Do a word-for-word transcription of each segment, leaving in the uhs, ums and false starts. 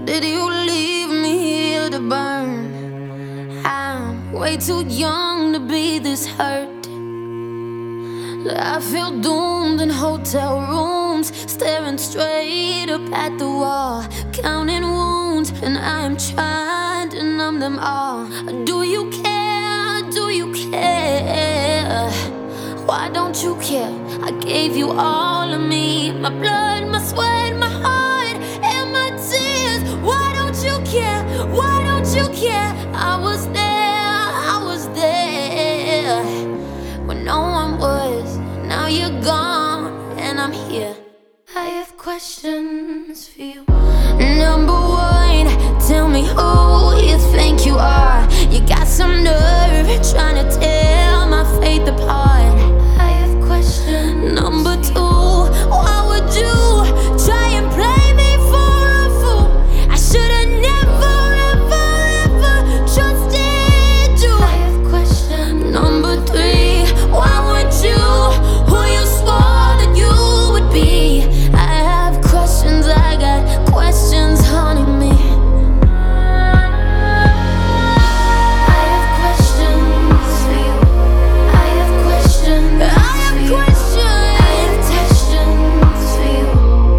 did you leave me here to burn? I'm way too young to be this hurt. I feel doomed in hotel rooms, staring straight up at the wall, counting wounds, and I am trying to numb them all. Do you care? Do you care? Why don't you care? I gave you all of me, my blood, my sweat, my heart, and my tears. Why don't you care? Why don't you care? I was there, I was there when no one was. Now you're gone and I'm here. I have questions for you. Number one, tell me who you think you are. You got some nerve trying to tear my faith apart. I have questions. Number two, why would you try and play me for a fool? I should've never, ever, ever trusted you. I have questions. Number three, why would you, who you swore that you would be? I have questions, I got questions haunting me. I have questions for you. I have questions. I have questions. I have questions for you.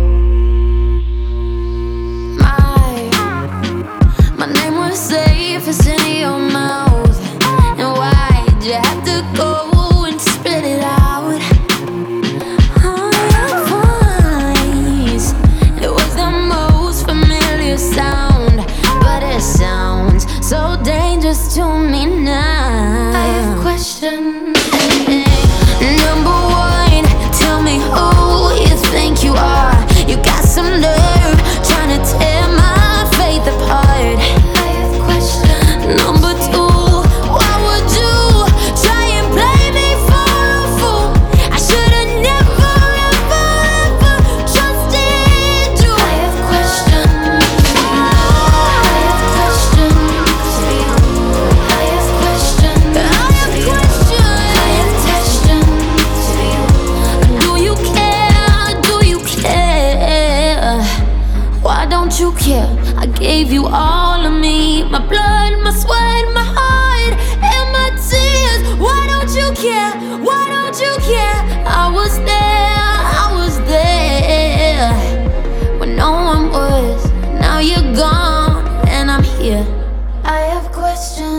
My my name was safe as in your mouth, and why'd you have to go and spit it out? On your voice, it was the most familiar sound, but it sounds so dangerous to me now. I have questions. Number one, tell me who you think you are. You got some nerve trying to tear my faith apart. I have questions. Number two, why would you try and play me for a fool? I should've never, ever, ever trusted you. I have questions. I have questions for you. I have questions. I have questions. I have questions for you. Do you care? Do you care? Why don't you care? I gave you all of me, my blood, my sweat, my heart, and my tears. Why don't you care? Why don't you care? I was there, I was there when no one was. Now you're gone and I'm here. I have questions.